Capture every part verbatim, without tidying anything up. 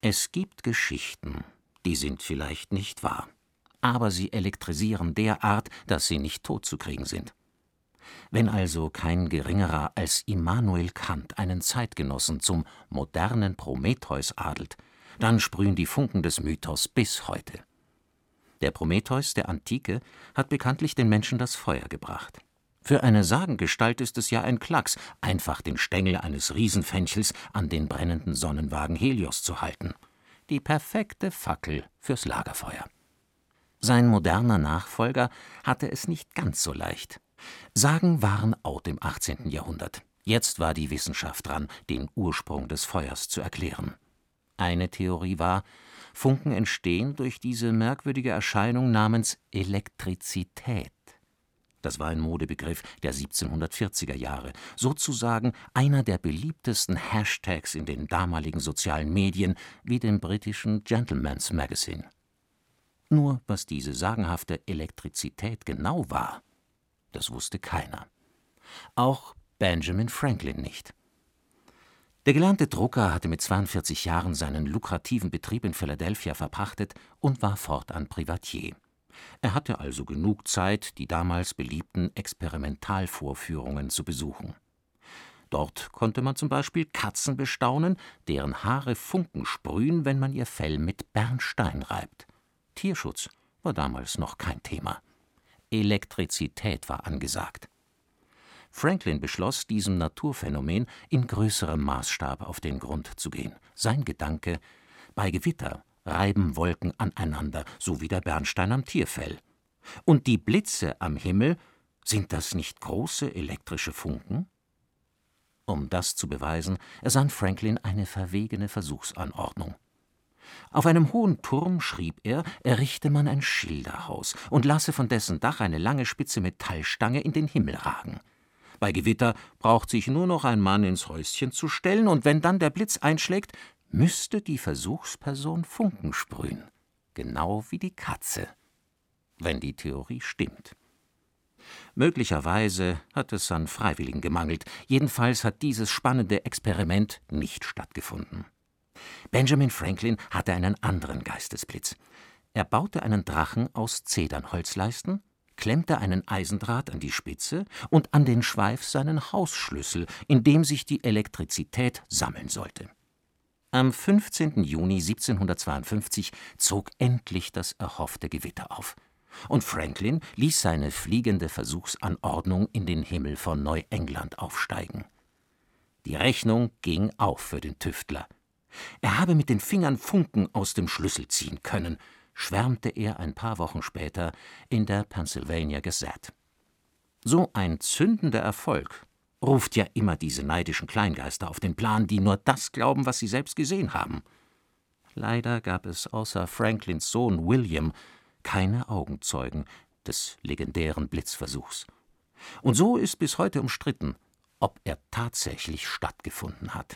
Es gibt Geschichten, die sind vielleicht nicht wahr, aber sie elektrisieren derart, dass sie nicht totzukriegen sind. Wenn also kein Geringerer als Immanuel Kant einen Zeitgenossen zum modernen Prometheus adelt, dann sprühen die Funken des Mythos bis heute. Der Prometheus der Antike hat bekanntlich den Menschen das Feuer gebracht. Für eine Sagengestalt ist es ja ein Klacks, einfach den Stängel eines Riesenfenchels an den brennenden Sonnenwagen Helios zu halten. Die perfekte Fackel fürs Lagerfeuer. Sein moderner Nachfolger hatte es nicht ganz so leicht. Sagen waren out im achtzehnten Jahrhundert. Jetzt war die Wissenschaft dran, den Ursprung des Feuers zu erklären. Eine Theorie war, Funken entstehen durch diese merkwürdige Erscheinung namens Elektrizität. Das war ein Modebegriff der siebzehnhundertvierziger Jahre, sozusagen einer der beliebtesten Hashtags in den damaligen sozialen Medien wie dem britischen Gentleman's Magazine. Nur was diese sagenhafte Elektrizität genau war, das wusste keiner. Auch Benjamin Franklin nicht. Der gelernte Drucker hatte mit zweiundvierzig Jahren seinen lukrativen Betrieb in Philadelphia verpachtet und war fortan Privatier. Er hatte also genug Zeit, die damals beliebten Experimentalvorführungen zu besuchen. Dort konnte man zum Beispiel Katzen bestaunen, deren Haare Funken sprühen, wenn man ihr Fell mit Bernstein reibt. Tierschutz war damals noch kein Thema. Elektrizität war angesagt. Franklin beschloss, diesem Naturphänomen in größerem Maßstab auf den Grund zu gehen. Sein Gedanke: Bei Gewitter reiben Wolken aneinander, so wie der Bernstein am Tierfell. Und die Blitze am Himmel, sind das nicht große elektrische Funken? Um das zu beweisen, ersann Franklin eine verwegene Versuchsanordnung. Auf einem hohen Turm, schrieb er, errichte man ein Schilderhaus und lasse von dessen Dach eine lange spitze Metallstange in den Himmel ragen. Bei Gewitter braucht sich nur noch ein Mann ins Häuschen zu stellen, und wenn dann der Blitz einschlägt, müsste die Versuchsperson Funken sprühen. Genau wie die Katze. Wenn die Theorie stimmt. Möglicherweise hat es an Freiwilligen gemangelt. Jedenfalls hat dieses spannende Experiment nicht stattgefunden. Benjamin Franklin hatte einen anderen Geistesblitz. Er baute einen Drachen aus Zedernholzleisten, klemmte einen Eisendraht an die Spitze und an den Schweif seinen Hausschlüssel, in dem sich die Elektrizität sammeln sollte. Am fünfzehnten Juni siebzehnhundertzweiundfünfzig zog endlich das erhoffte Gewitter auf. Und Franklin ließ seine fliegende Versuchsanordnung in den Himmel von Neuengland aufsteigen. Die Rechnung ging auf für den Tüftler. Er habe mit den Fingern Funken aus dem Schlüssel ziehen können, schwärmte er ein paar Wochen später in der Pennsylvania Gazette. So ein zündender Erfolg ruft ja immer diese neidischen Kleingeister auf den Plan, die nur das glauben, was sie selbst gesehen haben. Leider gab es außer Franklins Sohn William keine Augenzeugen des legendären Blitzversuchs. Und so ist bis heute umstritten, ob er tatsächlich stattgefunden hat.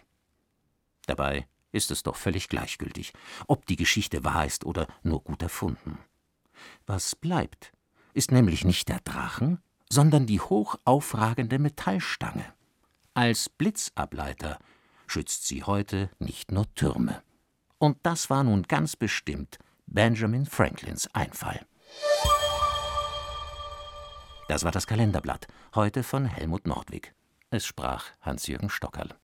Dabei ist es doch völlig gleichgültig, ob die Geschichte wahr ist oder nur gut erfunden. Was bleibt, ist nämlich nicht der Drachen, sondern die hoch aufragende Metallstange. Als Blitzableiter schützt sie heute nicht nur Türme. Und das war nun ganz bestimmt Benjamin Franklins Einfall. Das war das Kalenderblatt, heute von Helmut Nordwig. Es sprach Hans-Jürgen Stockerl.